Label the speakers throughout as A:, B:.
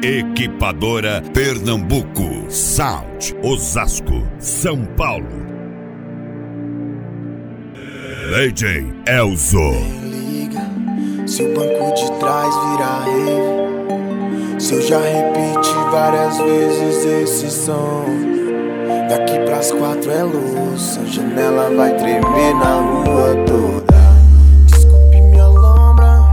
A: Equipadora Pernambuco, Sound, Osasco, São Paulo. DJ Elzo.
B: Liga, se o banco de trás virar rave, se eu já repeti várias vezes esse som. Daqui pras 4 é luz, a janela vai tremer na rua toda. Desculpe minha lombra,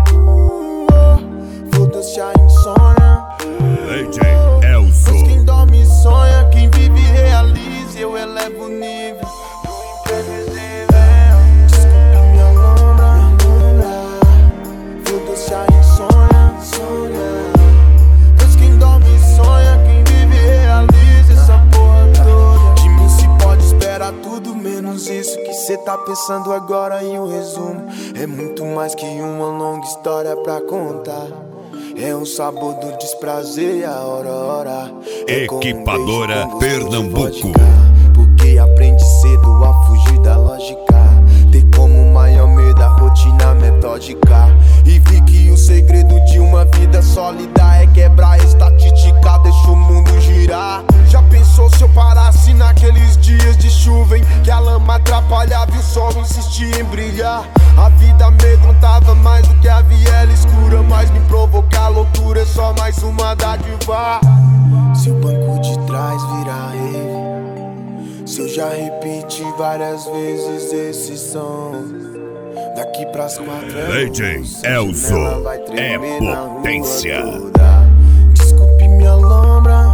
B: foda-se a insônia.
A: DJ Elzo.
B: Pois quem dorme sonha, quem vive realiza. Eu elevo o nível do imprevisível. Desculpe minha lombra, foda-se a insônia. Pois quem dorme sonha, quem vive realiza. Essa porra toda de mim se pode esperar tudo menos isso que cê tá pensando agora. E o resumo é muito mais que uma longa história pra contar. É o sabor do desprazer e a hora.
A: Equipadora Pernambuco.
B: Porque aprende cedo a fugir da lógica. Ter como maior medo a rotina metódica. E vi que o segredo de uma vida sólida é quebrar a estatística, deixa o mundo girar. Já pensou se eu parasse naqueles dias de chuva em que a lama atrapalhava e o sol insistia em brilhar? A vida amedrontava mais do que a viela escura, mas me provocar loucura é só mais uma dádiva. Se o banco de trás virar rave, se eu já repeti várias vezes esse som. Daqui pras 4 é
A: DJ Elzo é potência.
B: Desculpe minha lombra,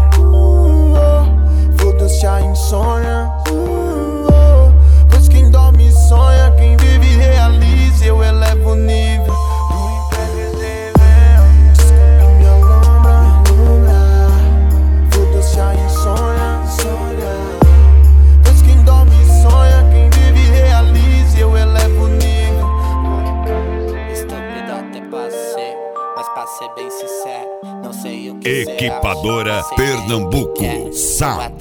B: foda-se a insônia. Pois quem dorme sonha, quem vive realiza. Eu elevo o nível do imprevisível. Desculpe minha lombra, foda-se a insônia. Pois quem dorme sonha, quem vive realiza. Eu elevo o nível.
C: Estúpido até passei, mas pra ser bem sincero, não sei o que
A: Equipadora Pernambuco, Sound.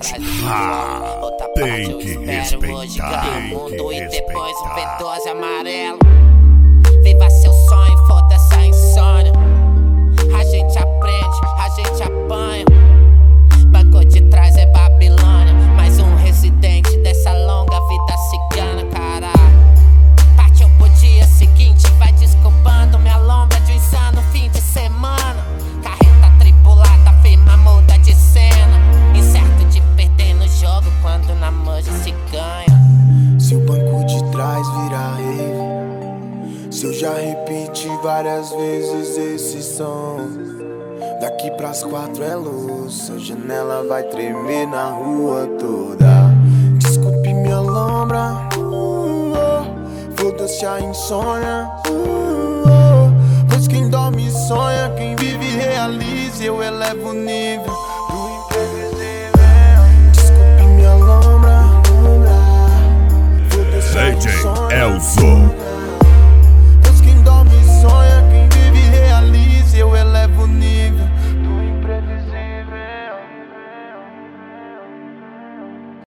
A: Tem que respeitar.
C: Mundo e depois um V12 amarelo. Viva seu sonho, foda-se a insônia. A gente aprende, a gente apanha. Banco de trás é Babilônia. Mais um residente dessa longa vida cigana, caralho. Partiu pro dia seguinte, vai desculpando minha lombra de um insano fim de semana. Carreta tripulada, firma muda de cena. Incerto de perder no jogo quando na manja se ganha.
B: Se o banco de trás virar rave, se eu já repeti várias vezes esse som. Daqui pras 4 é luz, a janela vai tremer na rua toda. Desculpe minha lombra, foda-se a insônia. Pois quem dorme sonha, quem vive realiza. Eu elevo o nível do imprevisível. Desculpe minha lombra, foda-se a
A: DJ
B: insônia.
A: Elzo.